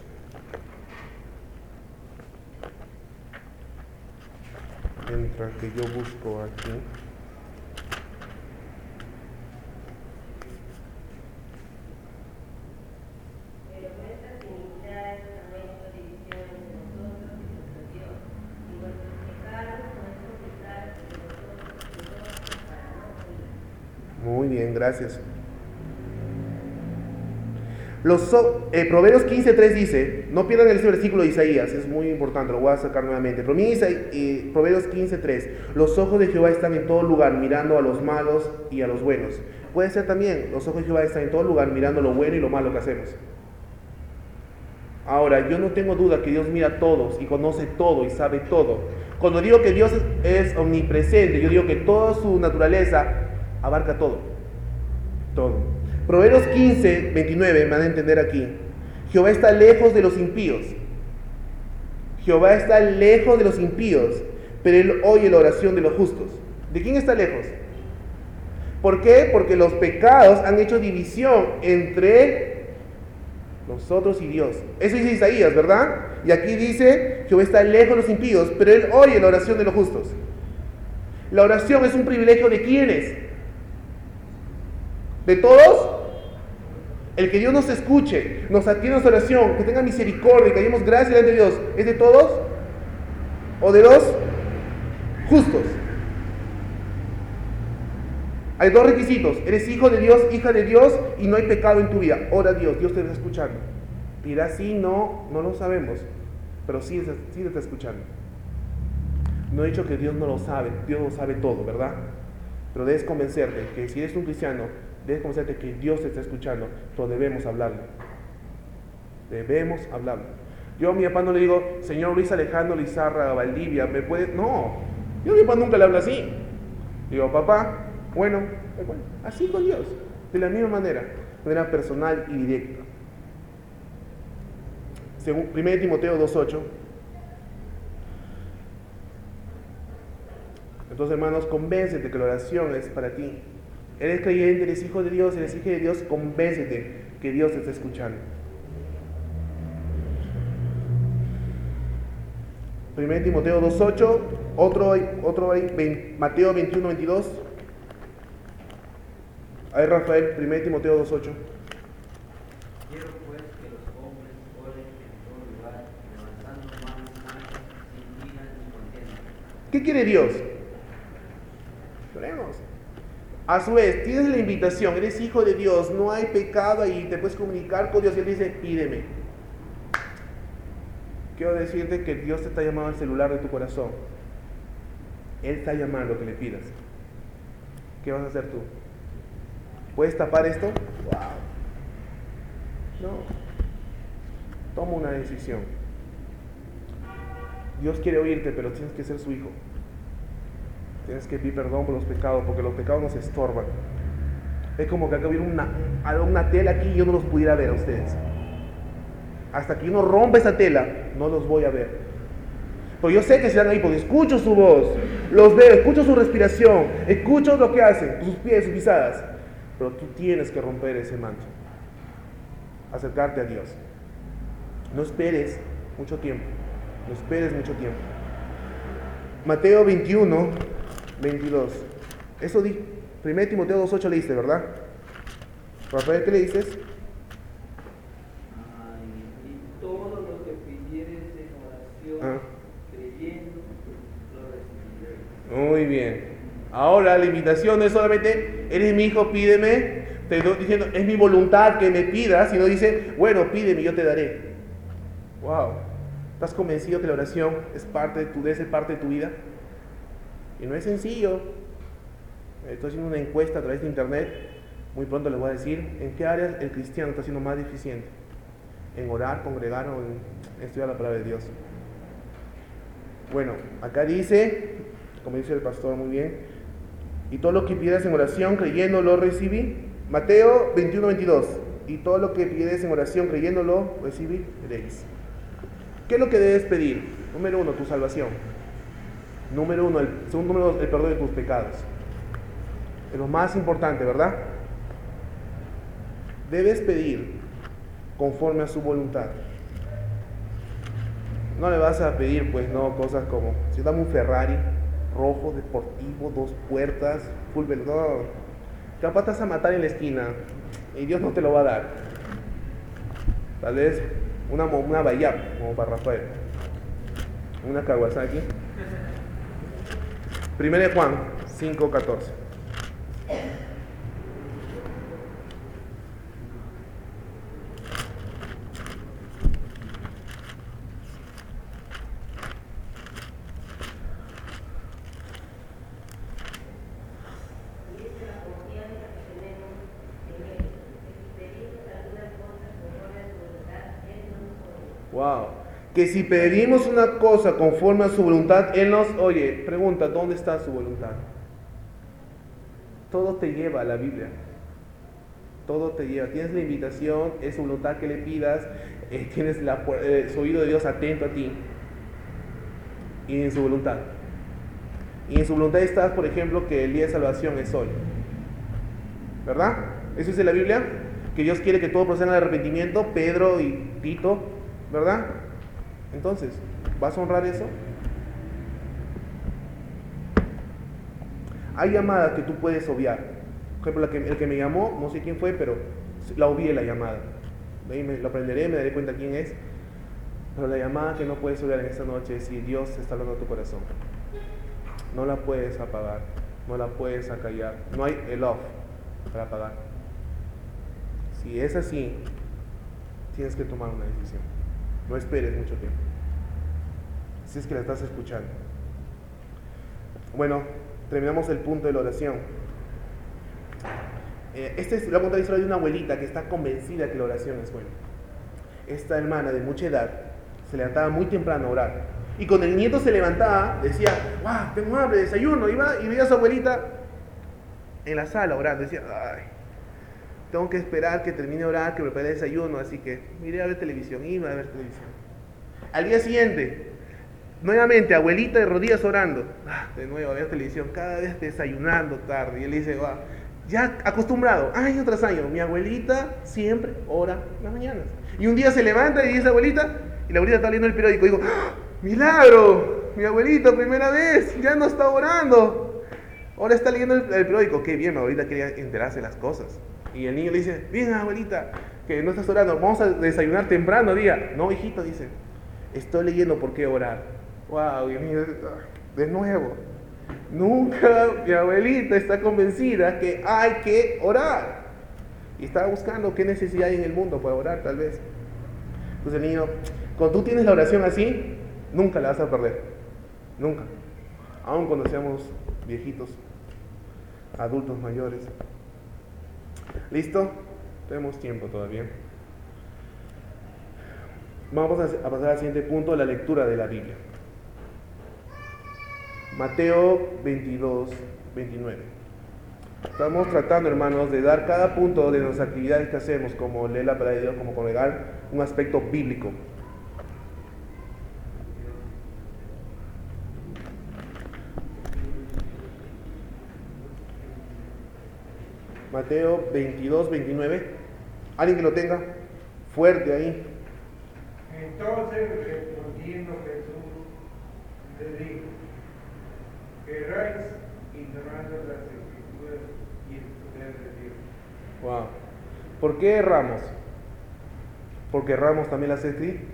Mientras que yo busco aquí. Muy bien, gracias. Los so- eh, Proverbios quince tres dice, no pierdan ese versículo de Isaías, es muy importante, lo voy a sacar nuevamente. Pero miren Isa- eh, Proverbios quince tres, los ojos de Jehová están en todo lugar, mirando a los malos y a los buenos. Puede ser también, los ojos de Jehová están en todo lugar, mirando lo bueno y lo malo que hacemos. Ahora, yo no tengo duda que Dios mira a todos y conoce todo y sabe todo. Cuando digo que Dios es, es omnipresente, yo digo que toda su naturaleza abarca todo. Todo. Proverbios quince veintinueve, me van a entender aquí. Jehová está lejos de los impíos. Jehová está lejos de los impíos, pero Él oye la oración de los justos. ¿De quién está lejos? ¿Por qué? Porque los pecados han hecho división entre nosotros y Dios. Eso dice Isaías, ¿verdad? Y aquí dice, Jehová está lejos de los impíos, pero Él oye la oración de los justos. La oración es un privilegio de ¿quiénes? ¿De todos? El que Dios nos escuche, nos atienda a nuestra oración, que tenga misericordia, que hayamos gracia delante de Dios, ¿es de todos? ¿O de los justos? Hay dos requisitos: eres hijo de Dios, hija de Dios, y no hay pecado en tu vida. Ora a Dios, Dios te está escuchando. Dirá sí, no, no lo sabemos, pero sí, sí te está escuchando. No he dicho que Dios no lo sabe, Dios lo sabe todo, ¿verdad? Pero debes convencerte que si eres un cristiano, debes convencerte que Dios te está escuchando, pero debemos hablarlo. Debemos hablarlo. Yo a mi papá no le digo, señor Luis Alejandro Lizarra Valdivia, ¿me puedes? No, yo a mi papá nunca le hablo así. Digo, papá, bueno, bueno, así con Dios, de la misma manera, de manera personal y directa. Según primera Timoteo dos ocho. Entonces, hermanos, convéncete que la oración es para ti. Eres creyente, eres hijo de Dios, eres hija de Dios, convéncete que Dios te está escuchando. primera Timoteo dos ocho, otro, otro hay, Mateo veintiuno veintidós. A ver, Rafael, primera Timoteo dos ocho. Quiero pues que los hombres oren en todo lugar, levantando manos santas, sin ira ni contienda. ¿Qué quiere Dios? Oremos. A su vez, tienes la invitación, eres hijo de Dios, no hay pecado ahí, te puedes comunicar con Dios y Él dice, pídeme. Quiero decirte que Dios te está llamando al celular de tu corazón. Él está llamando que le pidas. ¿Qué vas a hacer tú? ¿Puedes tapar esto? ¡Wow! No. Toma una decisión. Dios quiere oírte, pero tienes que ser su hijo. Tienes que pedir perdón por los pecados, porque los pecados nos estorban. Es como que acá hubiera una, una tela aquí y yo no los pudiera ver a ustedes. Hasta que uno rompa esa tela, no los voy a ver. Pero yo sé que están ahí porque escucho su voz, los veo, escucho su respiración, escucho lo que hacen, sus pies, sus pisadas. Pero tú tienes que romper ese manto, acercarte a Dios. No esperes mucho tiempo, no esperes mucho tiempo. Mateo veintiuno veintidós. Eso di, primera Timoteo dos ocho leíste, ¿verdad? Rafael, ¿qué le dices? Ay, y todo lo que pidieres en oración, Ah. creyendo, lo recibiréis. Muy bien. Ahora la invitación no es solamente, eres mi hijo, pídeme, te estoy diciendo, es mi voluntad que me pidas, sino dice, bueno, pídeme, yo te daré. Wow. ¿Estás convencido que la oración es parte de tu, debe ser parte de tu vida? Y no es sencillo. Estoy haciendo una encuesta a través de internet. Muy pronto les voy a decir en qué áreas el cristiano está siendo más deficiente. En orar, congregar o en estudiar la palabra de Dios. Bueno, acá dice, como dice el pastor muy bien, y todo lo que pidas en oración creyendo lo recibí. Mateo veintiuno veintidós. Y todo lo que pides en oración creyendo lo recibiréis. ¿Qué es lo que debes pedir? Número uno, tu salvación. Número uno, el segundo número, el perdón de tus pecados. Es lo más importante, ¿verdad? Debes pedir conforme a su voluntad. No le vas a pedir, pues, no, cosas como, si dame un Ferrari rojo, deportivo, dos puertas, full velocidad. No, capaz estás a matar en la esquina y Dios no te lo va a dar. Tal vez una, una Bayap, como para Rafael. Una Kawasaki. Primera de Juan cinco catorce. Wow. Que si pedimos una cosa conforme a su voluntad, Él nos, oye, pregunta, ¿dónde está su voluntad? Todo te lleva a la Biblia. Todo te lleva. Tienes la invitación, es su voluntad que le pidas, eh, tienes la, eh, su oído de Dios atento a ti. Y en su voluntad. Y en su voluntad está, por ejemplo, que el día de salvación es hoy. ¿Verdad? Eso dice la Biblia, que Dios quiere que todos procedan al arrepentimiento, Pedro y Tito, ¿verdad? Entonces, ¿vas a honrar eso? Hay llamadas que tú puedes obviar. Por ejemplo, la que, el que me llamó, no sé quién fue, pero la obvié la llamada. De ahí me, lo aprenderé, me daré cuenta quién es. Pero la llamada que no puedes obviar en esta noche es si Dios está hablando a tu corazón. No la puedes apagar, no la puedes acallar. No hay el off para apagar. Si es así, tienes que tomar una decisión. No esperes mucho tiempo. Si es que la estás escuchando. Bueno, terminamos el punto de la oración. Eh, esta es la contar la historia de una abuelita que está convencida que la oración es buena. Esta hermana de mucha edad se levantaba muy temprano a orar. Y cuando el nieto se levantaba, decía, ¡guau! Tengo hambre, desayuno. Iba y veía a su abuelita en la sala orando. Decía, ¡ay! Tengo que esperar que termine de orar, que prepare el desayuno, así que iré a ver televisión, iba a ver televisión. Al día siguiente, nuevamente, abuelita de rodillas orando, ah, de nuevo a ver televisión, cada vez desayunando tarde, y él dice, va, ya acostumbrado, año tras año, mi abuelita siempre ora en las mañanas. Y un día se levanta y dice, abuelita, y la abuelita está leyendo el periódico, y digo, ¡ah, milagro! Mi abuelita, primera vez, ya no está orando, ahora está leyendo el, el periódico. Qué bien, mi abuelita quería enterarse de las cosas. Y el niño le dice, bien abuelita, que no estás orando, vamos a desayunar temprano, diga. No, hijito, dice, estoy leyendo por qué orar. Wow, y el niño, de nuevo, nunca mi abuelita está convencida que hay que orar. Y estaba buscando qué necesidad hay en el mundo para orar, tal vez. Entonces el niño, cuando tú tienes la oración así, nunca la vas a perder. Nunca. Aun cuando seamos viejitos, adultos mayores. ¿Listo? Tenemos tiempo todavía. Vamos a pasar al siguiente punto, la lectura de la Biblia. Mateo veintidós, veintinueve. Estamos tratando, hermanos, de dar cada punto de las actividades que hacemos, como leer la palabra de Dios, como congregar, un aspecto bíblico. Mateo veintidós, veintinueve. ¿Alguien que lo tenga? Fuerte ahí. Entonces, respondiendo Jesús, le dijo, queráis ignorando las escrituras y el poder de Dios. Wow. ¿Por qué erramos? Porque erramos también las escrituras.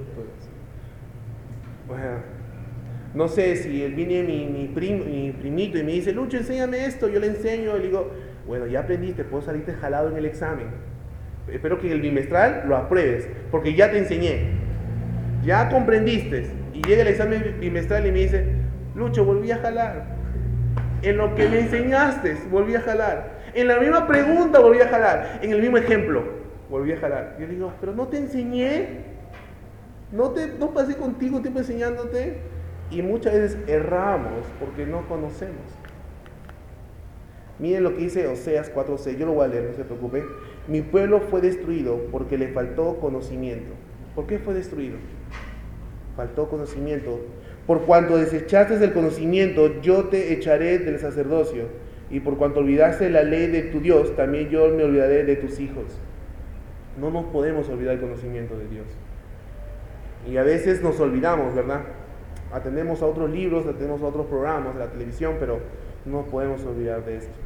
Bueno, no sé si él viene mi, mi, prim, mi primito y me dice, Lucho, enséñame esto, yo le enseño, y le digo, bueno, ya aprendiste, puedo salirte jalado en el examen. Espero que en el bimestral lo apruebes, porque ya te enseñé, ya comprendiste. Y llega el examen bimestral y me dice, Lucho, volví a jalar. En lo que me enseñaste, volví a jalar. En la misma pregunta, volví a jalar. En el mismo ejemplo, volví a jalar. Yo le digo, pero no te enseñé, no, te, no pasé contigo un tiempo enseñándote. Y muchas veces erramos porque no conocemos. Miren lo que dice Oseas cuatro seis, yo lo voy a leer, no se preocupe. Mi pueblo fue destruido porque le faltó conocimiento. ¿Por qué fue destruido? Faltó conocimiento. Por cuanto desechaste el conocimiento, yo te echaré del sacerdocio. Y por cuanto olvidaste la ley de tu Dios, también yo me olvidaré de tus hijos. No nos podemos olvidar el conocimiento de Dios. Y a veces nos olvidamos, ¿verdad? Atendemos a otros libros, atendemos a otros programas de la televisión, pero no nos podemos olvidar de esto.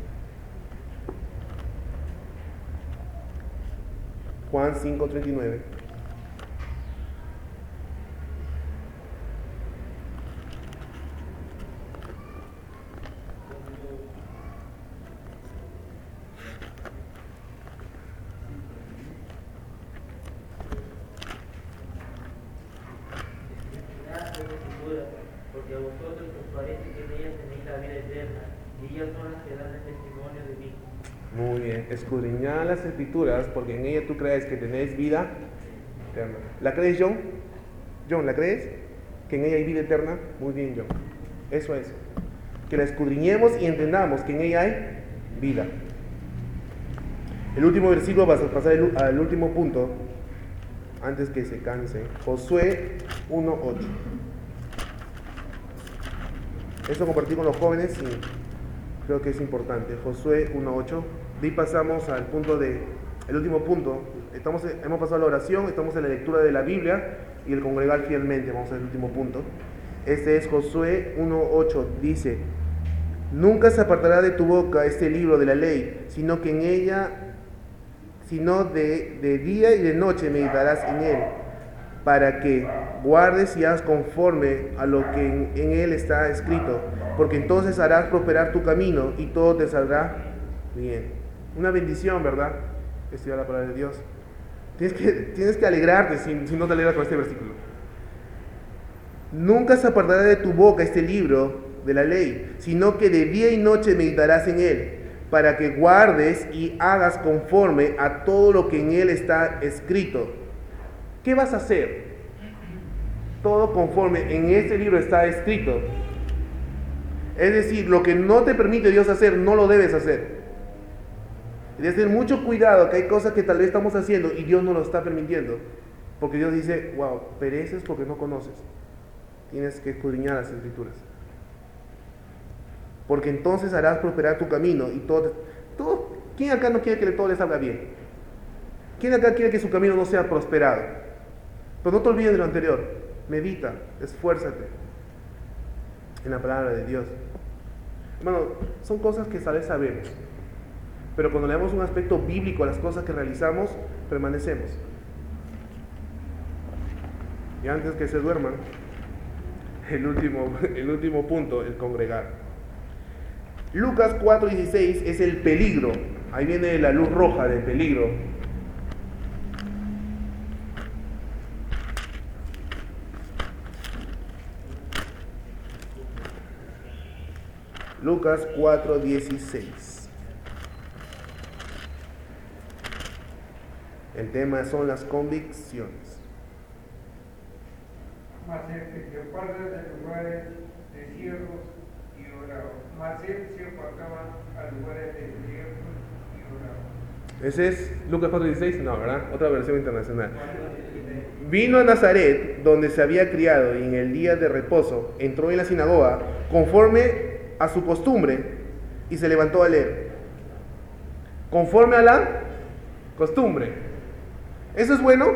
Juan cinco treinta y nueve. Porque a vosotros os parece que en ellas tenéis la vida eterna, y ellas son las que dan el testimonio de mí. Muy bien, escudriñad las escrituras, porque en ellas tú crees que tenéis vida eterna. ¿La crees, John? John, ¿la crees? Que en ella hay vida eterna. Muy bien, John. Eso es. Que la escudriñemos y entendamos que en ella hay vida. El último versículo, vas a pasar el, al último punto, antes que se canse. Josué uno ocho. Esto compartí con los jóvenes y creo que es importante. Josué uno ocho. De ahí pasamos al punto de, el último punto. Estamos, hemos pasado la oración, estamos en la lectura de la Biblia y el congregar fielmente. Vamos al último punto. Este es Josué uno ocho. Dice: nunca se apartará de tu boca este libro de la ley, sino que en ella, sino de, de día y de noche meditarás en él, para que guardes y hagas conforme a lo que en, en él está escrito, porque entonces harás prosperar tu camino y todo te saldrá bien. Una bendición, ¿verdad? Estudiar la palabra de Dios. Tienes que, tienes que alegrarte si, si no te alegras con este versículo. Nunca se apartará de tu boca este libro de la ley, sino que de día y noche meditarás en él, para que guardes y hagas conforme a todo lo que en él está escrito. ¿Qué vas a hacer? Todo conforme en este libro está escrito. Es decir, lo que no te permite Dios hacer, no lo debes hacer. Debes tener mucho cuidado, que hay cosas que tal vez estamos haciendo y Dios no lo está permitiendo. Porque Dios dice: wow, pereces porque no conoces. Tienes que escudriñar las escrituras. Porque entonces harás prosperar tu camino y todo, todo. ¿Quién acá no quiere que todo le salga bien? ¿Quién acá quiere que su camino no sea prosperado? Pero no te olvides de lo anterior. Medita, esfuérzate en la palabra de Dios. Hermano, son cosas que sabes sabemos. Pero cuando le damos un aspecto bíblico a las cosas que realizamos, permanecemos. Y antes que se duerman, el último, el último punto, el congregar. Lucas cuatro dieciséis es el peligro. Ahí viene la luz roja del peligro. Lucas cuatro dieciséis. El tema son las convicciones. Mas el que se aparta de lugares desiertos y oraba. Mas él se apartaba a lugares desiertos y oraba. ¿Ese es Lucas cuatro dieciséis? No, ¿verdad? Otra versión internacional. Vino a Nazaret, donde se había criado, y en el día de reposo entró en la sinagoga, conforme a su costumbre, y se levantó a leer. Conforme a la costumbre. ¿Eso es bueno?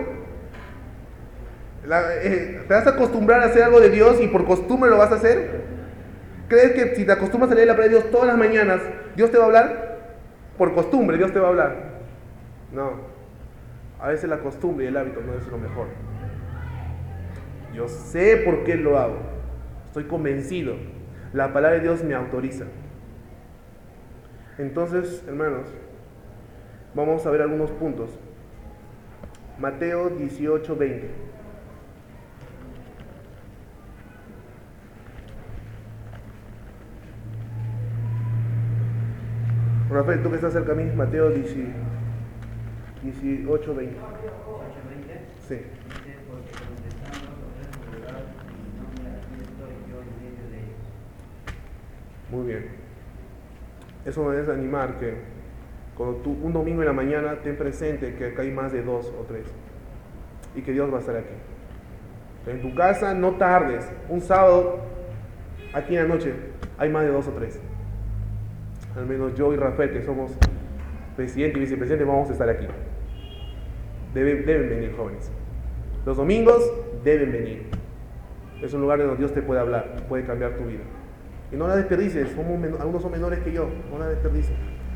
La, eh, ¿Te vas a acostumbrar a hacer algo de Dios y por costumbre lo vas a hacer? ¿Crees que si te acostumbras a leer la palabra de Dios todas las mañanas, Dios te va a hablar? Por costumbre Dios te va a hablar. No. A veces la costumbre y el hábito no es lo mejor. Yo sé por qué lo hago. Estoy convencido. La palabra de Dios me autoriza. Entonces, hermanos, vamos a ver algunos puntos. Mateo dieciocho veinte. Rafael, tú que estás cerca a mí, Mateo dieciocho veinte. Sí. Muy bien. Eso me debe animar que cuando tú, un domingo en la mañana, ten presente que acá hay más de dos o tres y que Dios va a estar aquí. En tu casa no tardes. Un sábado, aquí en la noche, hay más de dos o tres. Al menos yo y Rafael, que somos presidente y vicepresidente, vamos a estar aquí. Deben, deben venir, jóvenes. Los domingos deben venir. Es un lugar donde Dios te puede hablar, puede cambiar tu vida. Y no la desperdicies. Somos men- algunos son menores que yo. No la desperdicies.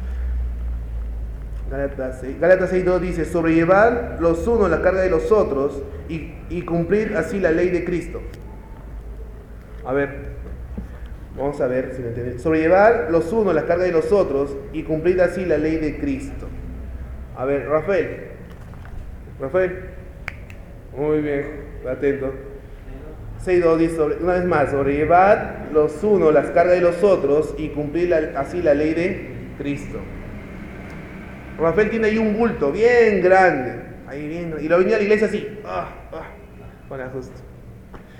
Gálatas seis dos dice: sobrellevad los unos la carga de los otros y, y cumplir así la ley de Cristo. A ver, vamos a ver si lo entienden. Sobrellevar los unos la carga de los otros y cumplir así la ley de Cristo. A ver, Rafael. Rafael. Muy bien, atento. seis dos dice, sobre, una vez más, sobrellevad los unos las cargas de los otros y cumplir la, así la ley de Cristo. Rafael tiene ahí un bulto bien grande, ahí viendo, y lo venía a la iglesia así, ah, ah, con ajuste.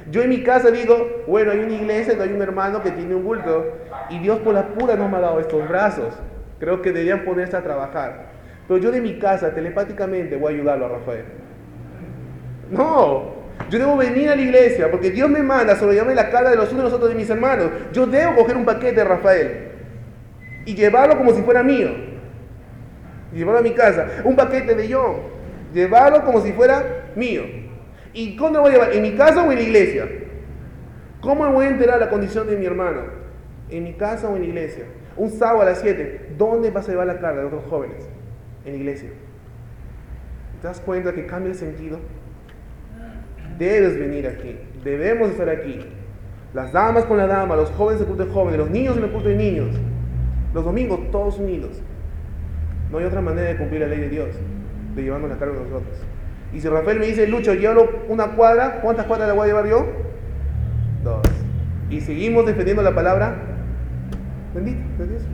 Yo en mi casa digo, bueno, hay una iglesia, hay un hermano que tiene un bulto y Dios por la pura no me ha dado estos brazos. Creo que deberían ponerse a trabajar. Pero yo de mi casa telepáticamente voy a ayudarlo a Rafael. No, yo debo venir a la iglesia porque Dios me manda sobre llamarme la cara de los unos y los otros de mis hermanos. Yo debo coger un paquete de Rafael y llevarlo como si fuera mío. Y llevarlo a mi casa. Un paquete de John. Llevarlo como si fuera mío. ¿Y cómo lo voy a llevar? ¿En mi casa o en la iglesia? ¿Cómo me voy a enterar la condición de mi hermano? ¿En mi casa o en la iglesia? Un sábado a las siete, ¿dónde vas a llevar la carga de otros jóvenes? En la iglesia. ¿Te das cuenta que cambia el sentido? Debes venir aquí, debemos estar aquí. Las damas con la dama, los jóvenes en el culto de jóvenes, los niños en el culto de niños. Los domingos todos unidos. No hay otra manera de cumplir la ley de Dios, de llevarnos la carga de nosotros. Y si Rafael me dice, Lucho, llévalo una cuadra, ¿cuántas cuadras la voy a llevar yo? Dos. Y seguimos defendiendo la palabra. Bendito, de Dios.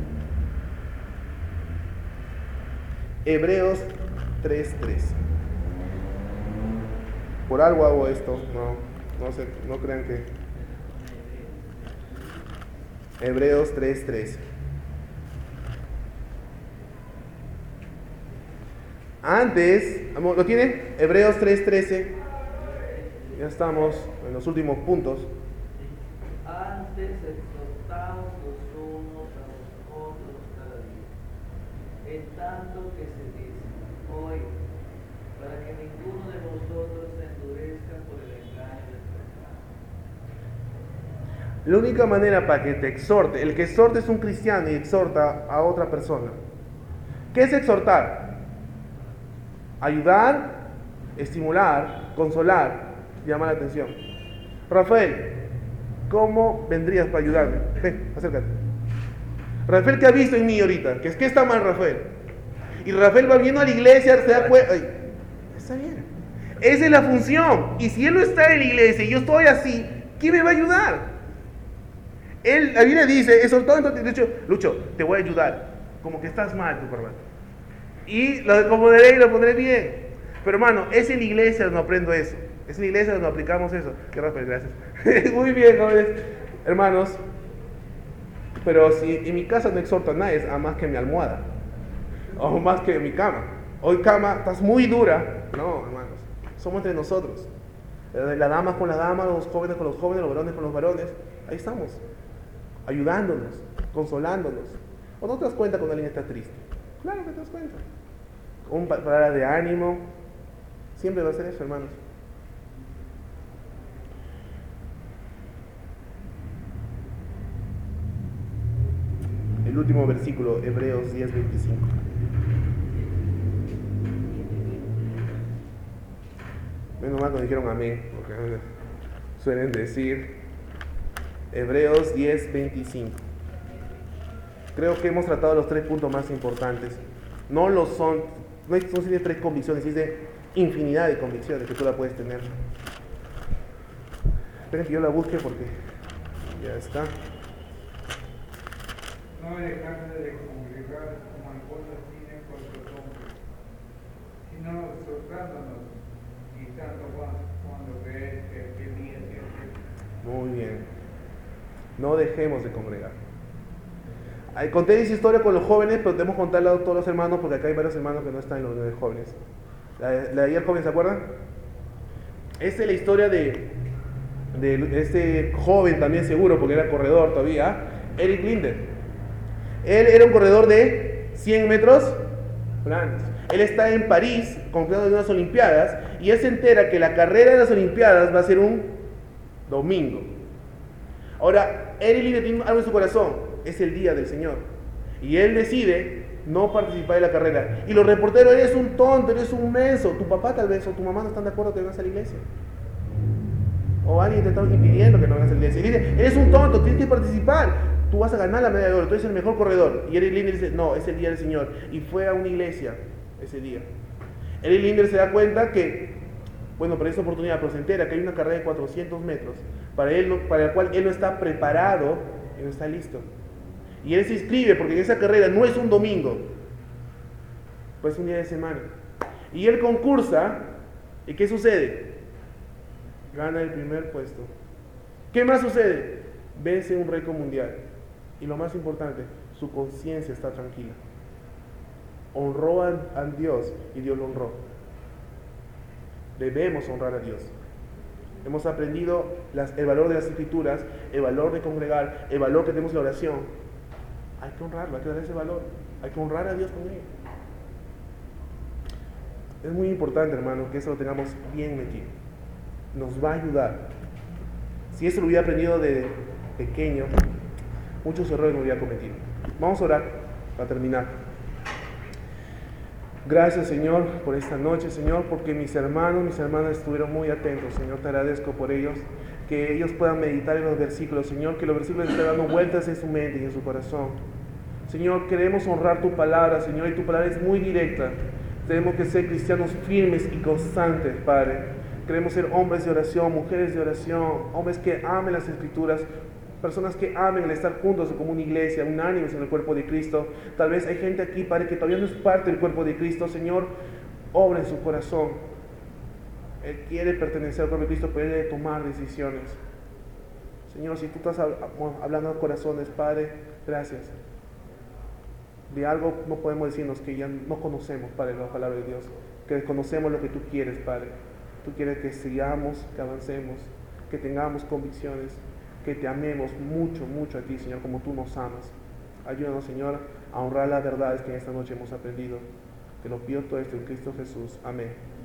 Hebreos tres tres. Por algo hago esto, no, no sé, no crean que. Hebreos tres tres. Antes, ¿lo tiene? Hebreos tres trece. Ya estamos en los últimos puntos. Antes exhortaos los unos a los otros cada día, en tanto que se dice, hoy, para que ninguno de vosotros se endurezca por el engaño del pecado. La única manera para que te exhorte, el que exhorte es un cristiano y exhorta a otra persona. ¿Qué es exhortar? Ayudar, estimular, consolar, llamar la atención. Rafael, ¿cómo vendrías para ayudarme? Ven, acércate. Rafael, ¿qué ha visto en mí ahorita? ¿Qué es que está mal, Rafael? Y Rafael va viendo a la iglesia, se da cuenta. Ay, está bien. Esa es la función. Y si él no está en la iglesia y yo estoy así, ¿quién me va a ayudar? Él, la Biblia dice, exhortado, entonces, de hecho, Lucho, te voy a ayudar. Como que estás mal, tu corbata. Y lo acomodaré y lo pondré bien. Pero hermano, es en la iglesia donde aprendo eso. Es en la iglesia donde aplicamos eso. Qué Rafael, gracias. Muy bien, jóvenes, hermanos. Pero si en mi casa no exhorto a nadie, es a más que mi almohada. O más que mi cama. Hoy cama, estás muy dura. No, hermanos. Somos entre nosotros. La dama con la dama, los jóvenes con los jóvenes, los varones con los varones. Ahí estamos. Ayudándonos, consolándonos. ¿O no te das cuenta cuando alguien está triste? Claro que te das cuenta. Un palabra de ánimo. Siempre va a ser eso, hermanos. El último versículo, Hebreos diez veinticinco. Menos mal cuando dijeron amén, porque suelen decir Hebreos diez veinticinco. Creo que hemos tratado los tres puntos más importantes. No lo son, no son de tres convicciones, es de infinidad de convicciones que tú la puedes tener. Esperen que yo la busque porque ya está. No dejarse de congregar como algunos tienen por costumbre, sino exhortándonos y tanto cuando crees que aquel día sea cierto. Muy bien. No dejemos de congregar. Conté esa historia con los jóvenes, pero tenemos que contarla a todos los hermanos porque acá hay varios hermanos que no están en los de jóvenes. La, la de ayer joven, ¿se acuerdan? Esta es la historia de, de este joven también seguro, porque era corredor todavía, Eric Linder. Él era un corredor de cien metros planos. Él está en París, completando de unas olimpiadas, y él se entera que la carrera de las olimpiadas va a ser un domingo. Ahora, Eric Linder tiene algo en su corazón. Es el día del Señor. Y él decide no participar de la carrera. Y los reporteros, eres un tonto, eres un menso. Tu papá tal vez o tu mamá no están de acuerdo que vengas a la iglesia. O alguien te está impidiendo que no vengas a la iglesia. Y dice, eres un tonto, tienes que participar. Tú vas a ganar la medalla de oro, tú eres el mejor corredor. Y Eric Linder dice, no, es el día del Señor. Y fue a una iglesia ese día. Eric Linder se da cuenta que, bueno, para esa oportunidad, pero se entera que hay una carrera de cuatrocientos metros para, él, para la cual él no está preparado y no está listo. Y él se inscribe porque en esa carrera no es un domingo, pues es un día de semana. Y él concursa, ¿y qué sucede? Gana el primer puesto. ¿Qué más sucede? Vence un récord mundial. Y lo más importante, su conciencia está tranquila. Honró a, a Dios y Dios lo honró. Debemos honrar a Dios. Hemos aprendido las, el valor de las escrituras, el valor de congregar, el valor que tenemos en la oración. Hay que honrarlo, hay que dar ese valor. Hay que honrar a Dios con ello. Es muy importante, hermano, que eso lo tengamos bien metido. Nos va a ayudar. Si eso lo hubiera aprendido de pequeño, muchos errores no hubiera cometido. Vamos a orar para terminar. Gracias, Señor, por esta noche, Señor, porque mis hermanos, mis hermanas estuvieron muy atentos, Señor, te agradezco por ellos, que ellos puedan meditar en los versículos, Señor, que los versículos estén dando vueltas en su mente y en su corazón. Señor, queremos honrar tu palabra, Señor, y tu palabra es muy directa. Tenemos que ser cristianos firmes y constantes, Padre. Queremos ser hombres de oración, mujeres de oración, hombres que amen las Escrituras, personas que amen el estar juntos como una iglesia, unánimes en el cuerpo de Cristo. Tal vez hay gente aquí, Padre, que todavía no es parte del cuerpo de Cristo. Señor, obra en su corazón. Él quiere pertenecer al cuerpo de Cristo, pero él debe tomar decisiones. Señor, si tú estás hablando a corazones, Padre, gracias. De algo no podemos decirnos que ya no conocemos, Padre, la palabra de Dios, que desconocemos lo que tú quieres, Padre. Tú quieres que sigamos, que avancemos, que tengamos convicciones, que te amemos mucho, mucho a ti, Señor, como tú nos amas. Ayúdanos, Señor, a honrar las verdades que en esta noche hemos aprendido. Te lo pido todo esto en Cristo Jesús. Amén.